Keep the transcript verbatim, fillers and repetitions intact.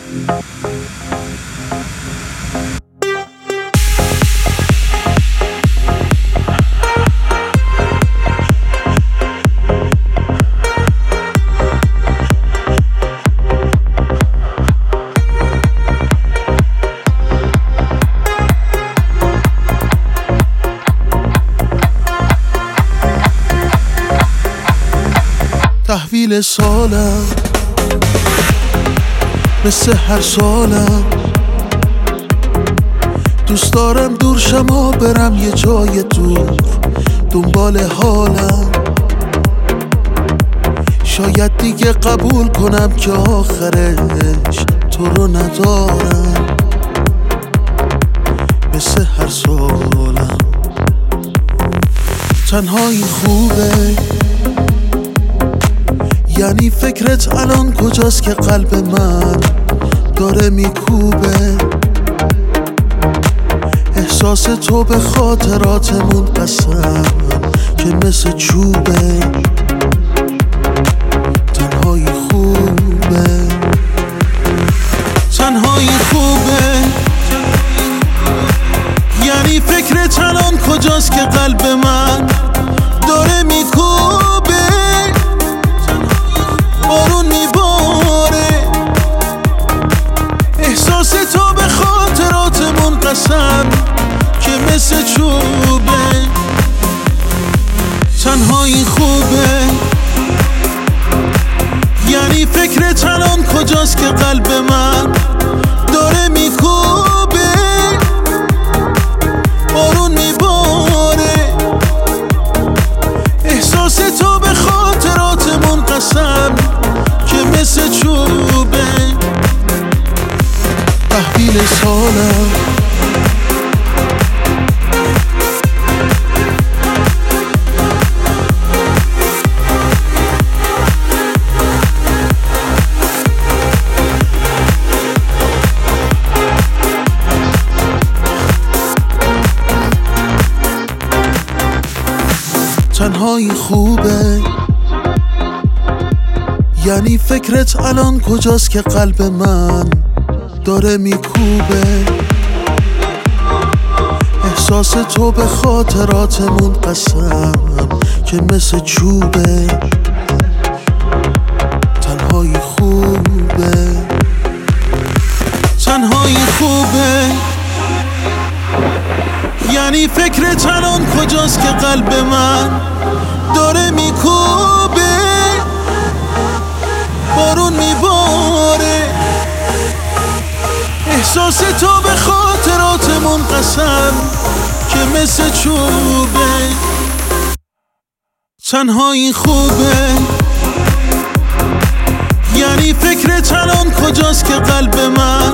تحویل سالم مثل هر سالم، دوست دارم دور شم و برم یه جای دور دنبال حالم. شاید دیگه قبول کنم که آخرش تو رو ندارم. مثل هر سالم تنهایی خوبه، یعنی فکرت الان کجاست که قلب من داره میکوبه. احساس تو به خاطراتمون قسم که مثل چوبه. تنهایی خوبه، تنهایی خوبه، یعنی فکرت الان کجاست که قلب من داره میکوبه. بارون میباره، احساس تو به خاطراتمون قسم که مثل چوبه. تنهایی خوبه، یعنی فکرت الان کجاست که قلب من داره میکوبه. بارون میباره، احساس تو به خاطراتمون قسم که مثل چوبه. تحویل سالم تنهایی خوبه، یعنی فکرت الان کجاست که قلب من داره میکوبه. احساس تو به خاطراتمون قسم که مثل چوبه. تنهایی خوبه، تنهایی خوبه، یعنی فکرت الان کجاست که قلب من داره میکوبه. بارون میباره، احساس تو به خاطراتمون قسم که مثل چوبه. تنهایی خوبه، یعنی فکرت الان کجاست که قلب من